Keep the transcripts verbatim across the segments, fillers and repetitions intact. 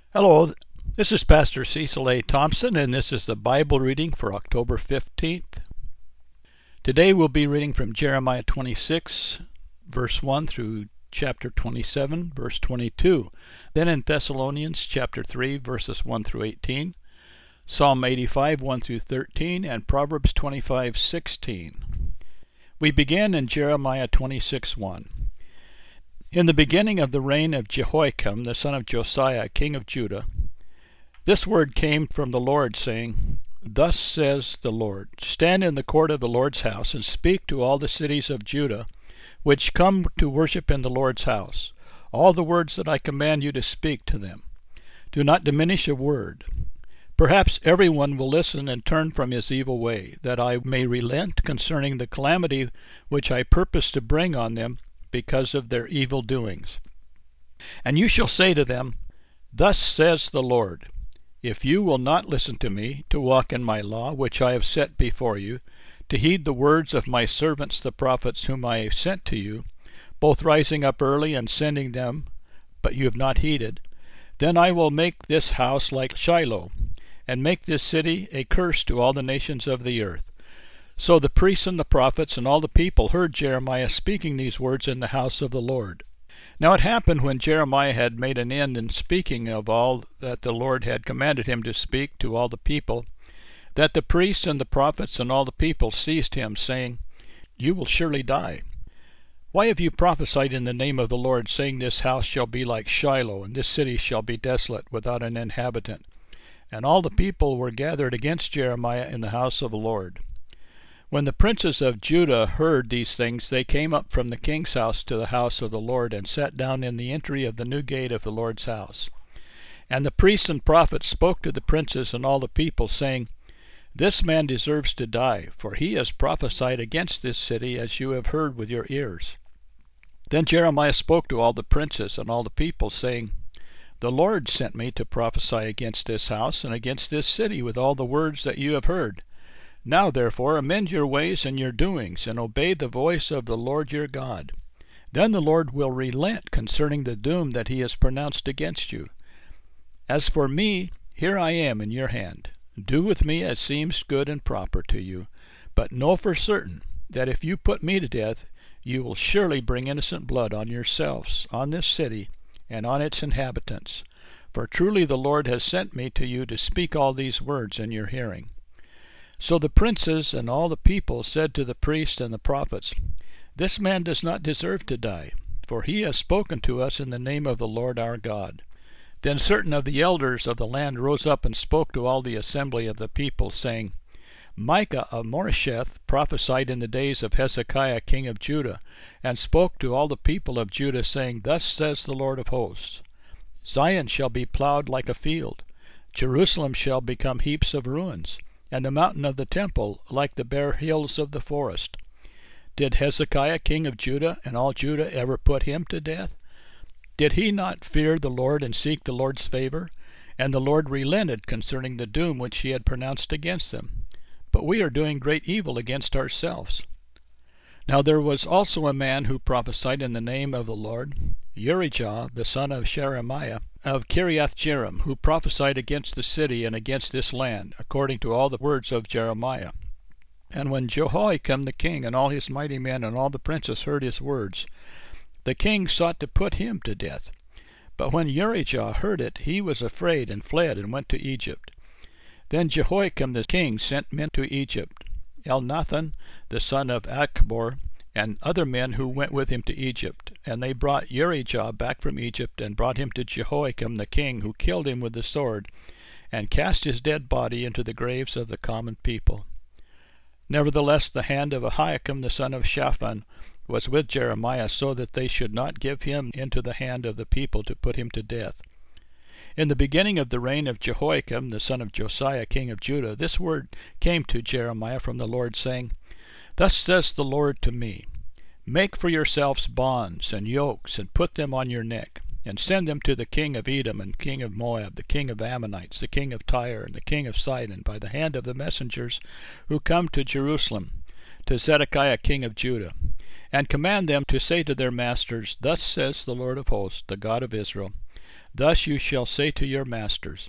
Hello, this is Pastor Cecil A. Thompson, and this is the Bible reading for October fifteenth. Today we'll be reading from Jeremiah twenty-six, verse one through chapter twenty-seven, verse twenty-two. Then in Thessalonians chapter three, verses one through eighteen, Psalm eighty-five, one through thirteen, and Proverbs twenty-five, sixteen. We begin in Jeremiah twenty-six, one. In the beginning of the reign of Jehoiakim, the son of Josiah, king of Judah, this word came from the Lord, saying, Thus says the Lord, Stand in the court of the Lord's house, and speak to all the cities of Judah, which come to worship in the Lord's house, all the words that I command you to speak to them. Do not diminish a word. Perhaps everyone will listen and turn from his evil way, that I may relent concerning the calamity which I purpose to bring on them, because of their evil doings. And you shall say to them, Thus says the Lord, If you will not listen to me, to walk in my law, which I have set before you, to heed the words of my servants the prophets whom I have sent to you, both rising up early and sending them, but you have not heeded, then I will make this house like Shiloh, and make this city a curse to all the nations of the earth. So the priests and the prophets and all the people heard Jeremiah speaking these words in the house of the Lord. Now it happened, when Jeremiah had made an end in speaking of all that the Lord had commanded him to speak to all the people, that the priests and the prophets and all the people seized him, saying, You will surely die. Why have you prophesied in the name of the Lord, saying, This house shall be like Shiloh, and this city shall be desolate, without an inhabitant? And all the people were gathered against Jeremiah in the house of the Lord. When the princes of Judah heard these things, they came up from the king's house to the house of the Lord, and sat down in the entry of the new gate of the Lord's house. And the priests and prophets spoke to the princes and all the people, saying, This man deserves to die, for he has prophesied against this city, as you have heard with your ears. Then Jeremiah spoke to all the princes and all the people, saying, The Lord sent me to prophesy against this house and against this city with all the words that you have heard. Now therefore amend your ways and your doings, and obey the voice of the Lord your God. Then the Lord will relent concerning the doom that he has pronounced against you. As for me, here I am in your hand. Do with me as seems good and proper to you. But know for certain that if you put me to death, you will surely bring innocent blood on yourselves, on this city, and on its inhabitants. For truly the Lord has sent me to you to speak all these words in your hearing. So the princes and all the people said to the priests and the prophets, This man does not deserve to die, for he has spoken to us in the name of the Lord our God. Then certain of the elders of the land rose up and spoke to all the assembly of the people, saying, Micah of Moresheth prophesied in the days of Hezekiah king of Judah, and spoke to all the people of Judah, saying, Thus says the Lord of hosts, Zion shall be plowed like a field, Jerusalem shall become heaps of ruins, and the mountain of the temple like the bare hills of the forest. Did Hezekiah king of Judah and all Judah ever put him to death? Did he not fear the Lord and seek the Lord's favor? And the Lord relented concerning the doom which he had pronounced against them. But we are doing great evil against ourselves. Now there was also a man who prophesied in the name of the Lord, Urijah the son of Sheremiah of Kiriath-Jearim, who prophesied against the city and against this land, according to all the words of Jeremiah. And when Jehoiakim the king and all his mighty men and all the princes heard his words, the king sought to put him to death. But when Urijah heard it, he was afraid and fled and went to Egypt. Then Jehoiakim the king sent men to Egypt, Elnathan the son of Achbor, and other men who went with him to Egypt. And they brought Urijah back from Egypt, and brought him to Jehoiakim the king, who killed him with the sword, and cast his dead body into the graves of the common people. Nevertheless the hand of Ahikam the son of Shaphan was with Jeremiah, so that they should not give him into the hand of the people to put him to death. In the beginning of the reign of Jehoiakim the son of Josiah king of Judah, this word came to Jeremiah from the Lord, saying, Thus says the Lord to me, Make for yourselves bonds and yokes, and put them on your neck, and send them to the king of Edom, and king of Moab, the king of Ammonites, the king of Tyre, and the king of Sidon, by the hand of the messengers who come to Jerusalem, to Zedekiah king of Judah, and command them to say to their masters, Thus says the Lord of hosts, the God of Israel, Thus you shall say to your masters,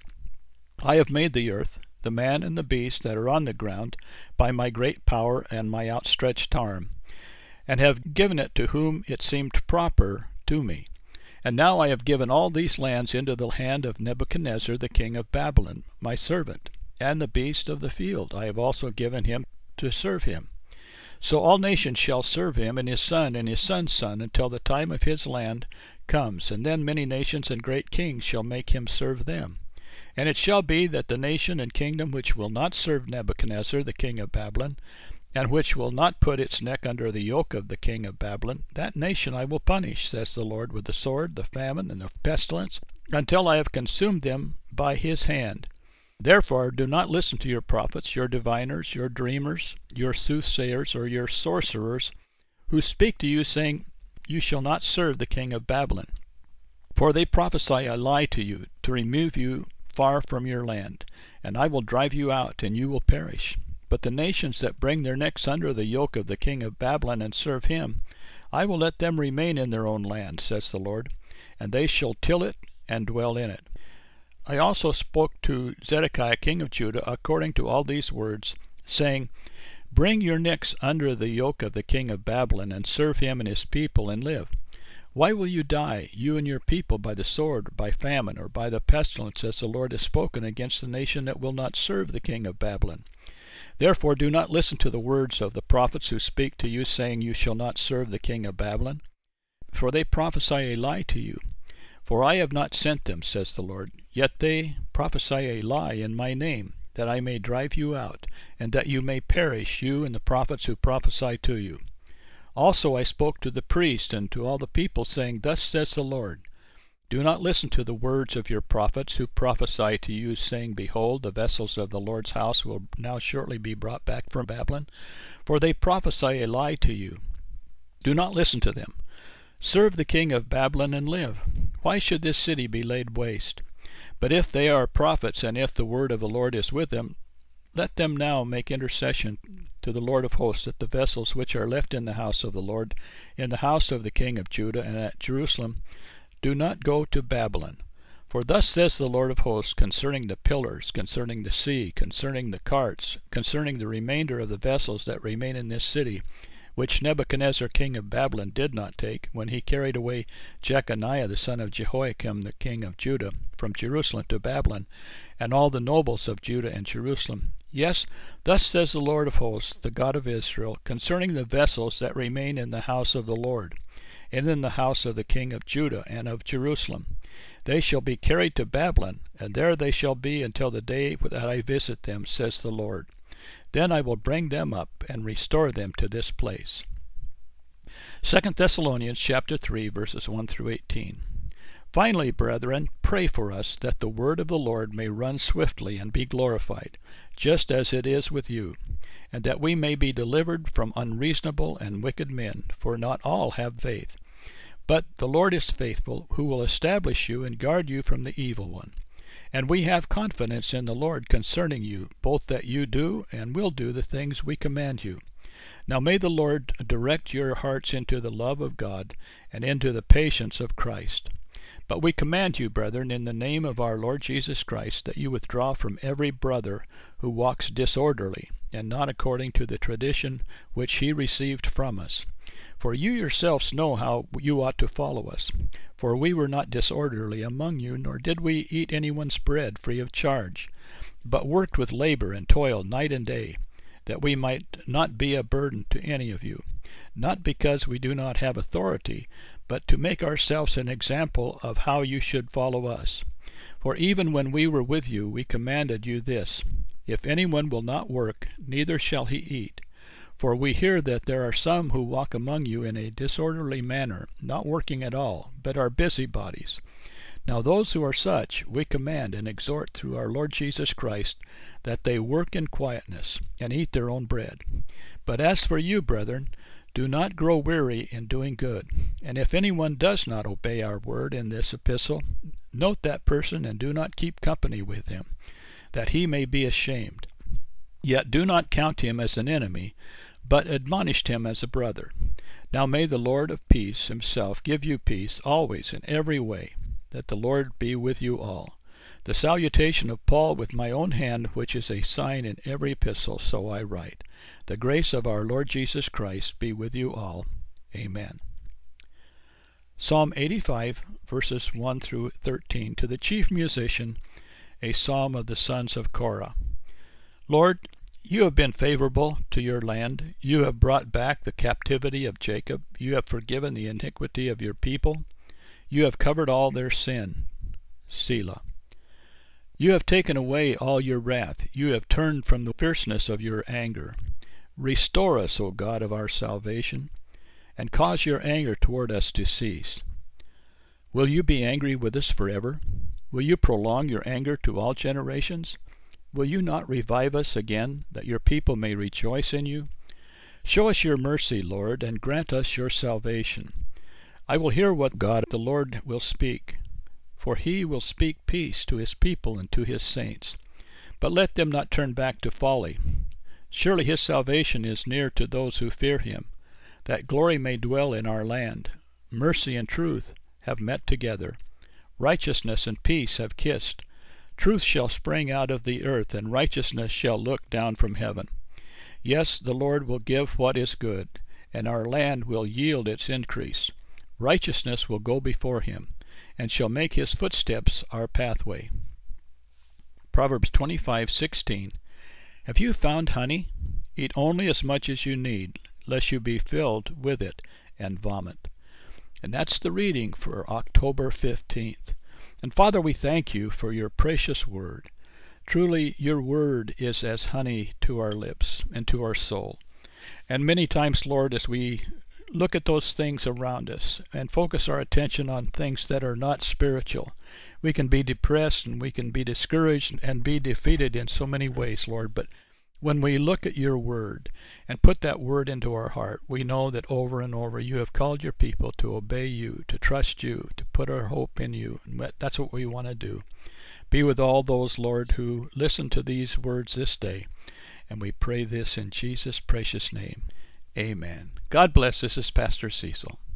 I have made the earth, the man and the beast that are on the ground, by my great power and my outstretched arm, and have given it to whom it seemed proper to me. And now I have given all these lands into the hand of Nebuchadnezzar the king of Babylon, my servant, and the beast of the field I have also given him to serve him. So all nations shall serve him, and his son and his son's son, until the time of his land comes, and then many nations and great kings shall make him serve them. And it shall be that the nation and kingdom which will not serve Nebuchadnezzar the king of Babylon, and which will not put its neck under the yoke of the king of Babylon, that nation I will punish, says the Lord, with the sword, the famine, and the pestilence, until I have consumed them by his hand. Therefore do not listen to your prophets, your diviners, your dreamers, your soothsayers, or your sorcerers, who speak to you, saying, You shall not serve the king of Babylon. For they prophesy a lie to you, to remove you far from your land, and I will drive you out, and you will perish. But the nations that bring their necks under the yoke of the king of Babylon and serve him, I will let them remain in their own land, says the Lord, and they shall till it and dwell in it. I also spoke to Zedekiah king of Judah according to all these words, saying, Bring your necks under the yoke of the king of Babylon, and serve him and his people, and live. Why will you die, you and your people, by the sword, or by famine, or by the pestilence, as the Lord has spoken against the nation that will not serve the king of Babylon? Therefore do not listen to the words of the prophets who speak to you, saying, You shall not serve the king of Babylon. For they prophesy a lie to you. For I have not sent them, says the Lord. Yet they prophesy a lie in my name, that I may drive you out, and that you may perish, you and the prophets who prophesy to you. Also I spoke to the priest and to all the people, saying, Thus says the Lord, Do not listen to the words of your prophets who prophesy to you, saying, Behold, the vessels of the Lord's house will now shortly be brought back from Babylon. For they prophesy a lie to you. Do not listen to them. Serve the king of Babylon and live. Why should this city be laid waste? But if they are prophets, and if the word of the Lord is with them, let them now make intercession to the Lord of hosts, that the vessels which are left in the house of the Lord, in the house of the king of Judah, and at Jerusalem, do not go to Babylon. For thus says the Lord of hosts concerning the pillars, concerning the sea, concerning the carts, concerning the remainder of the vessels that remain in this city, which Nebuchadnezzar king of Babylon did not take, when he carried away Jeconiah the son of Jehoiakim the king of Judah from Jerusalem to Babylon, and all the nobles of Judah and Jerusalem. Yes, thus says the Lord of hosts, the God of Israel, concerning the vessels that remain in the house of the Lord, and in the house of the king of Judah and of Jerusalem. They shall be carried to Babylon, and there they shall be until the day that I visit them, says the Lord. Then I will bring them up and restore them to this place. Second Thessalonians chapter three, verses one through eighteen. Finally, brethren, pray for us, that the word of the Lord may run swiftly and be glorified, just as it is with you, and that we may be delivered from unreasonable and wicked men, for not all have faith. But the Lord is faithful, who will establish you and guard you from the evil one. And we have confidence in the Lord concerning you, both that you do and will do the things we command you. Now may the Lord direct your hearts into the love of God and into the patience of Christ. But we command you, brethren, in the name of our Lord Jesus Christ, that you withdraw from every brother who walks disorderly, and not according to the tradition which he received from us. For you yourselves know how you ought to follow us. For we were not disorderly among you, nor did we eat anyone's bread free of charge, but worked with labor and toil night and day, that we might not be a burden to any of you, not because we do not have authority, but to make ourselves an example of how you should follow us. For even when we were with you, we commanded you this, If anyone will not work, neither shall he eat. For we hear that there are some who walk among you in a disorderly manner, not working at all, but are busybodies. Now those who are such we command and exhort through our Lord Jesus Christ, that they work in quietness, and eat their own bread. But as for you, brethren, do not grow weary in doing good. And if anyone does not obey our word in this epistle, note that person and do not keep company with him, that he may be ashamed. Yet do not count him as an enemy, but admonish him as a brother. Now may the Lord of peace himself give you peace always in every way. that the Lord be with you all. The salutation of Paul with my own hand, which is a sign in every epistle, so I write. The grace of our Lord Jesus Christ be with you all. Amen. Psalm eighty-five, verses one through thirteen. To the chief musician, a psalm of the sons of Korah. Lord, you have been favorable to your land. You have brought back the captivity of Jacob. You have forgiven the iniquity of your people. You have covered all their sin. Selah. You have taken away all your wrath. You have turned from the fierceness of your anger. Restore us, O God of our salvation, and cause your anger toward us to cease. Will you be angry with us forever? Will you prolong your anger to all generations? Will you not revive us again, that your people may rejoice in you? Show us your mercy, Lord, and grant us your salvation. I will hear what God the Lord will speak, for he will speak peace to his people and to his saints. But let them not turn back to folly. Surely his salvation is near to those who fear him, that glory may dwell in our land. Mercy and truth have met together. Righteousness and peace have kissed. Truth shall spring out of the earth, and righteousness shall look down from heaven. Yes, the Lord will give what is good, and our land will yield its increase. Righteousness will go before him, and shall make his footsteps our pathway. Proverbs twenty-five sixteen. Have you found honey? Eat only as much as you need, lest you be filled with it and vomit. And that's the reading for October fifteenth. And Father, we thank you for your precious word. Truly, your word is as honey to our lips and to our soul. And many times, Lord, as we look at those things around us and focus our attention on things that are not spiritual, we can be depressed and we can be discouraged and be defeated in so many ways, Lord. But when we look at your word and put that word into our heart, we know that over and over you have called your people to obey you, to trust you, to put our hope in you. And that's what we want to do. Be with all those, Lord, who listen to these words this day. And we pray this in Jesus' precious name. Amen. God bless. This is Pastor Cecil.